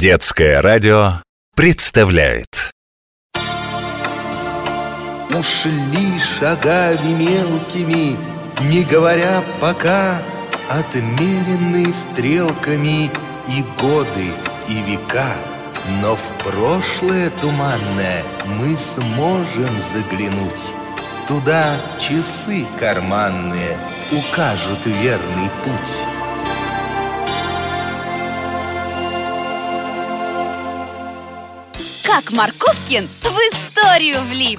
Детское радио представляет. Ушли шагами мелкими, не говоря пока, отмеренные стрелками и годы, и века. Но в прошлое туманное мы сможем заглянуть. Туда часы карманные укажут верный путь. Как Марковкин в историю влип.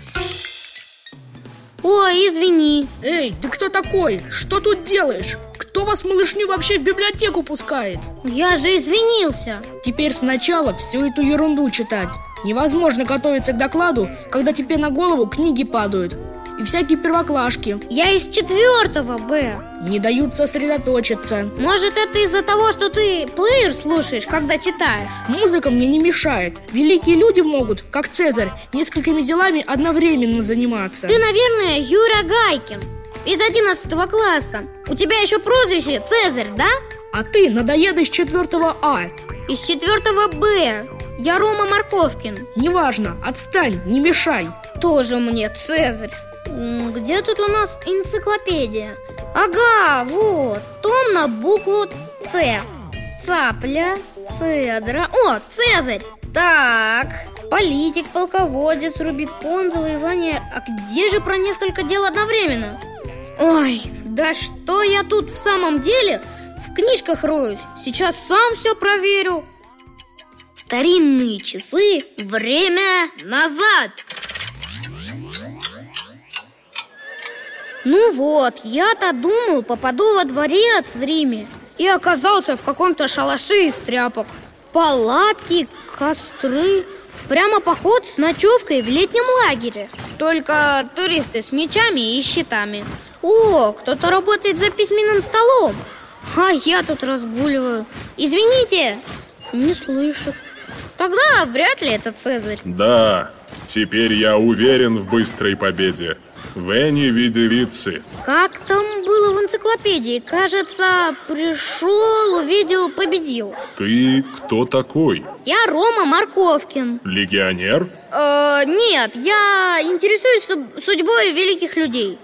Ой, извини. Эй, ты кто такой? Что тут делаешь? Кто вас, малышню, вообще в библиотеку пускает? Я же извинился. Теперь сначала всю эту ерунду читать. Невозможно готовиться к докладу, когда тебе на голову книги падают и всякие первоклашки. Я из 4 Б. Не дают сосредоточиться. Может, это из-за того, что ты плеер слушаешь, когда читаешь? Музыка мне не мешает. Великие люди могут, как Цезарь, несколькими делами одновременно заниматься. Ты, наверное, Юра Гайкин из 11 класса. У тебя еще прозвище Цезарь, да? А ты надоеда из 4 А. Из 4 Б. Я Рома Марковкин. Неважно, отстань, не мешай. Тоже мне Цезарь. Где тут у нас энциклопедия? Ага, вот, том на букву Ц. Цапля, цедра. О, Цезарь. Так, политик, полководец, Рубикон, завоевание. А где же про несколько дел одновременно? Ой, да что я тут в самом деле в книжках роюсь? Сейчас сам все проверю. Старинные часы, время назад. Ну вот, я-то думал, попаду во дворец в Риме и оказался в каком-то шалаше из тряпок. Палатки, костры. Прямо поход с ночевкой в летнем лагере. Только туристы с мечами и щитами. О, кто-то работает за письменным столом. А я тут разгуливаю. Извините, не слышу. Тогда вряд ли это Цезарь. Да, теперь я уверен в быстрой победе. Вени виде вице. Как там было в энциклопедии? Кажется, пришел, увидел, победил. Ты кто такой? Я Рома Марковкин. Легионер? Нет, я интересуюсь судьбой великих людей.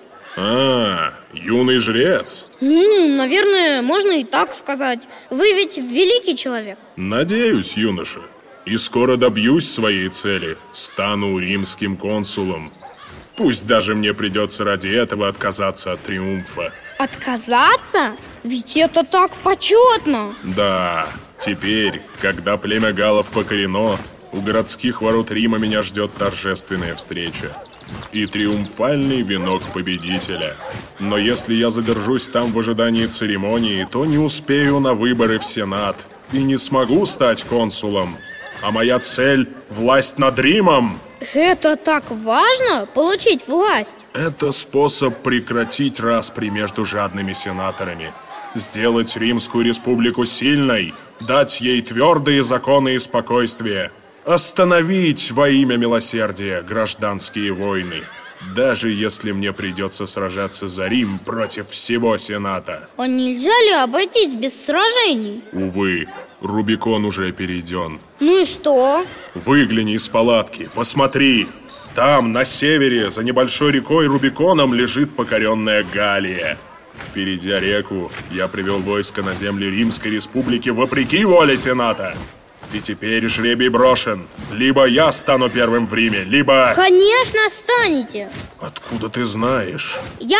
Юный жрец. Наверное, можно и так сказать. Вы ведь великий человек. Надеюсь, юноша. И скоро добьюсь своей цели. Стану римским консулом. Пусть даже мне придется ради этого отказаться от триумфа. Отказаться? Ведь это так почетно. Да, теперь, когда племя галлов покорено, у городских ворот Рима меня ждет торжественная встреча и триумфальный венок победителя. Но если я задержусь там в ожидании церемонии, то не успею на выборы в Сенат и не смогу стать консулом. А моя цель – власть над Римом. Это так важно, получить власть? Это способ прекратить распри между жадными сенаторами, сделать Римскую республику сильной, дать ей твердые законы и спокойствие, остановить во имя милосердия гражданские войны, даже если мне придется сражаться за Рим против всего Сената. А нельзя ли обойтись без сражений? Увы, Рубикон уже перейден. Ну и что? Выгляни из палатки, посмотри. Там, на севере, за небольшой рекой Рубиконом лежит покоренная Галлия. Перейдя реку, я привел войско на земли Римской республики вопреки воле Сената. И теперь жребий брошен. Либо я стану первым в Риме, либо... Конечно, станете. Откуда ты знаешь?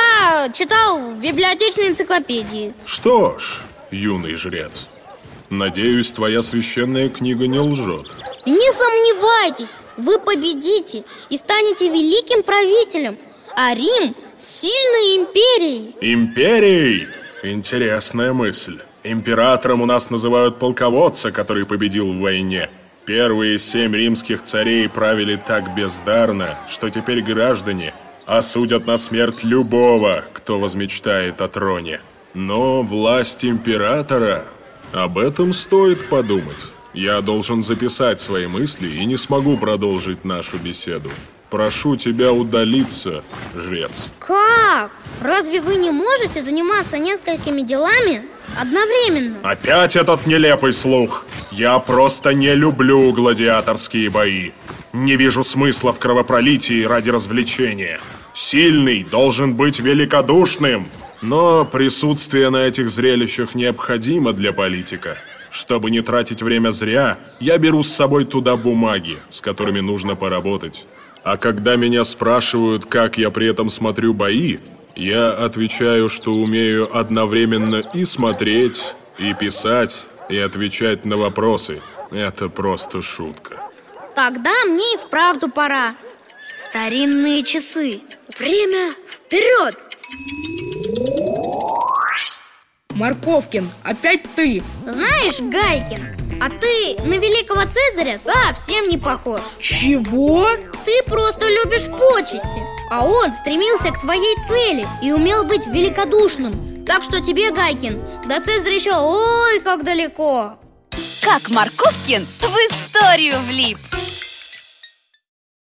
Я читал в библиотечной энциклопедии. Что ж, юный жрец, надеюсь, твоя священная книга не лжет. Не сомневайтесь, вы победите и станете великим правителем, а Рим – сильной империей. Империей? Интересная мысль. Императором у нас называют полководца, который победил в войне. Первые 7 римских царей правили так бездарно, что теперь граждане осудят на смерть любого, кто возмечтает о троне. Но власть императора... Об этом стоит подумать. Я должен записать свои мысли и не смогу продолжить нашу беседу. Прошу тебя удалиться, жрец. Как? Разве вы не можете заниматься несколькими делами одновременно? Опять этот нелепый слух. Я просто не люблю гладиаторские бои. Не вижу смысла в кровопролитии ради развлечения. Сильный должен быть великодушным. Но присутствие на этих зрелищах необходимо для политика. Чтобы не тратить время зря, я беру с собой туда бумаги, с которыми нужно поработать. А когда меня спрашивают, как я при этом смотрю бои, я отвечаю, что умею одновременно и смотреть, и писать, и отвечать на вопросы. Это просто шутка. Тогда мне и вправду пора. Старинные часы. Время вперед! Марковкин, опять ты. Знаешь, Гайкин, а ты на великого Цезаря совсем не похож. Чего? Ты просто любишь почести, а он стремился к своей цели и умел быть великодушным. Так что тебе, Гайкин, до Цезаря еще ой как далеко. Как Марковкин в историю влип.